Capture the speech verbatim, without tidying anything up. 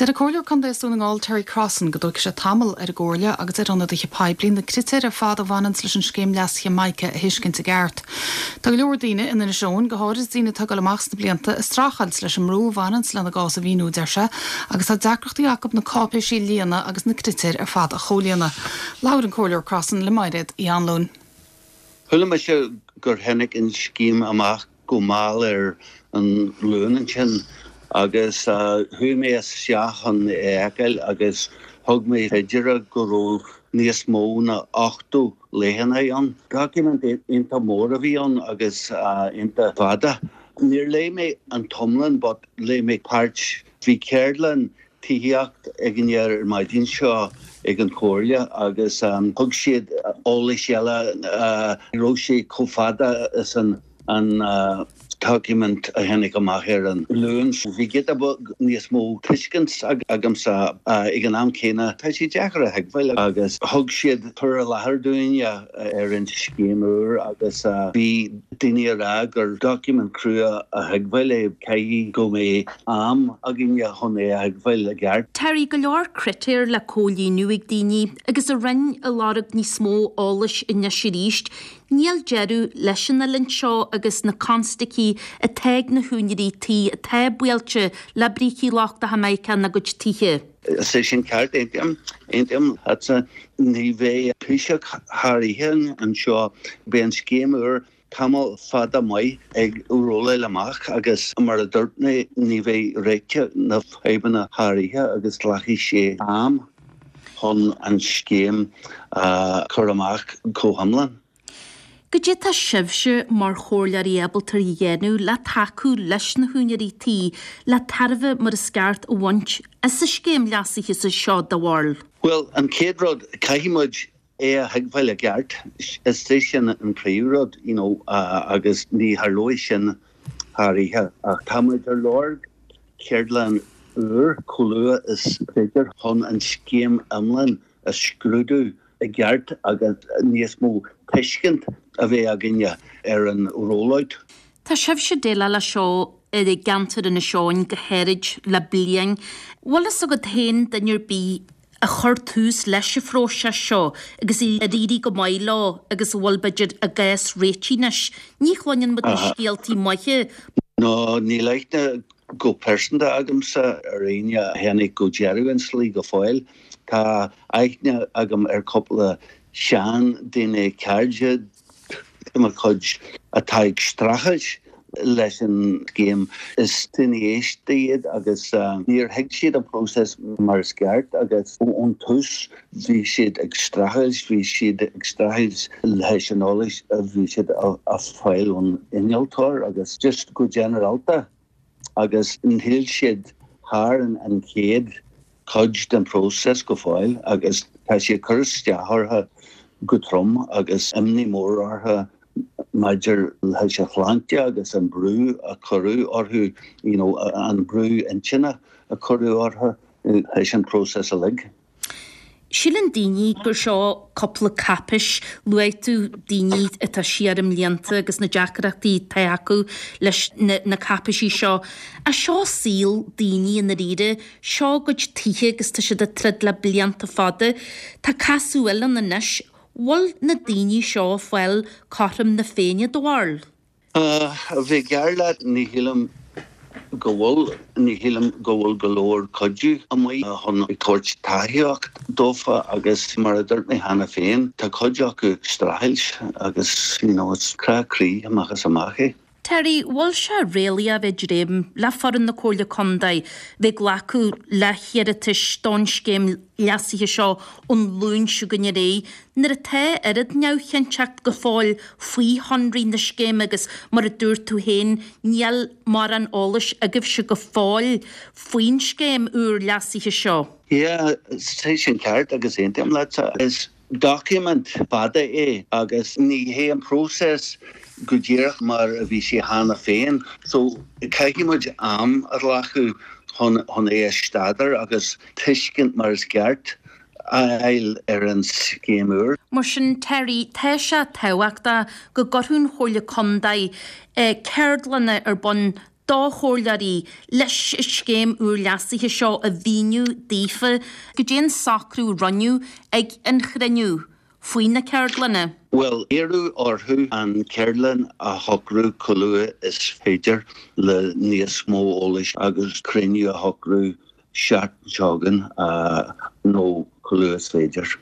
Ter a cóir condéisún an Terry Crossan go dúic sé tamil ar ggóirle agus ar anna dtí peblion na critéir ar fád a bhhanan leis an scéim leas Jamaica a hiiscint a gceart. Tá go leor daoine ina na seoin go háiris daoine tugadh amachs na blianta is tráchails leis an mrú bhhanans le na gás a bhíú deir se agus tá deacrochtaí Jacob na cápla sí líana agus na critéir ar fád a chóliana. Laur an cóir Crossan le mairid í anlún. Thula me se gur hennig in scéim amach go máil ar an lúnan sin agus hu mé seachan éagail agus thug mé féidir go raibh níos mó na ochtú léhanna an. Document inta mór a bhí an agus inta fada. Níor lé mé an tomlan, but lé mé páirt bhí ceirlan tííocht ag an dhear ar maidín seo ag an cóirle agus thug siad óla seala ró sé cófada is an an document a hennig amach ar an lúns. Bhí get a níos mó tuiscint agam sa ag an am céine tá sí deachar a heagmhaile agus thug siad pur a lethar dúine ar an scéimúr agus bhí daine ará gur document crua a heagmhaile caí go mé am a gine chuné a heagmhaile a gceart. Terry go leor critéir le cólí nuig daoine agus a rinn a lárag ní smó álais in na siríist. Níl jeru leis na linn seo agus na constaí a teag na húnirí tí a te builte le brící lácht a Jamaica na gud títhe. sé sin ceart éim éim hat sa ní bheith píiseach tharaithe an seo be an scéimúr tamil fada mai ag uróla leach agus mar a dúirtna ní bheith réite na fébanna tharaithe agus leachí sé am chun an scéim chur amach cóhamlan. Go dé tá sibse mar chóirlear ébaltar dhéanú le taú leis na húnirí tí le tarbh mar a sceart a bhaint is sa scéim leasaiche sa seo do bháil. Well, an céadród caiimiid é a heagmhaile gceart is sin an príomhród, you know, uh, agus ní tharlóid sin tharaithe ach támuid ar lár céardlan úr choulua is féidir chun an scéim amlan a scrúdú a gceart agus níos mó tuiscint a bheith a gine ar an róláid. Tá sibse déile le seo i d gantar in na seoin go hérid le blian. Walas a go tain danir bí a chur tús leis se fróse seo agus i ríí go mai lá agus bhfuil beidir a gais réitinis. Ní chláinn mu scéaltí maiche. No, ní leithne go persanta agam sa a réine hennig go jeruin slí go fáil. Tá aithne agam ar coppla sean duine cairde mar chuid a taig strachais leis an céim is duine éistíad agus níor heic siad an próses mar sceart agus ón tús bhí siad ag strachais, bhí siad ag strachais leis an ólis a bhí siad a fáil ón innealtóir agus just go generalta agus an héil siad thar an céad chuid den próses go fáil agus tá sé chusteáthartha go trom agus imní mór artha maidir leis a chláinte agus an brú a chorú orthú, you know, an brú in China a chorú ortha leis an próses a lig. Sílan daoine gur seo coppla capis luaitú daoine atá siarm líanta agus na deacharachtaí ta acu leis na, na capisí seo. A seo síl daoine in na ríide, seo go títhe agus tá siad a trid le blianta fada, tá casúil an na niis, bhil na daoine seo fáil cartam na féine do bháil. Bhí gearla ní hilam go bhfuil ní hilam go bhfuil go leor coidú a mai chun ag tuairt taithíocht dófa agus mar a dúirt na hena féin tá coide acu strathailis agus, you know, it's crackrí amachas amache. Terry, bhil se réala a bheith réim le foran na cóirle condaid bheith ghlacu le chiairtas stón scéim leasaiche seo ón lún siúgan ré, nar a te arid neamhcheanteacht go fáil faoi honraí na scéim agus mar a dúir tú héin níl mar an álais agah se go fáil faoin scéim úr leasaiche seo. Yeah, sé sin ceart agus éintim leta is document fada é agus ní hé an próses go ddíireach mar a bhí sé hána féin. So caiicimuid am ar lachu chun é stadar agus tuiscint mar is ceart eil ar an scéimúr. Mar sin Terry, te se tehaachta go gorthún chóirle condaid ceardlanna ar bun dá chóirlaí leis scéim úr leasathe seo a bhíniú dífa go déan sacrú runniú ag an chreniu faoin na ceirlanna. Well, éú orthú an ceirlan a thocrú colua is féidir le níos mó ólis agus creniu a thocrú seacht jogan uh, nó colua is féidir.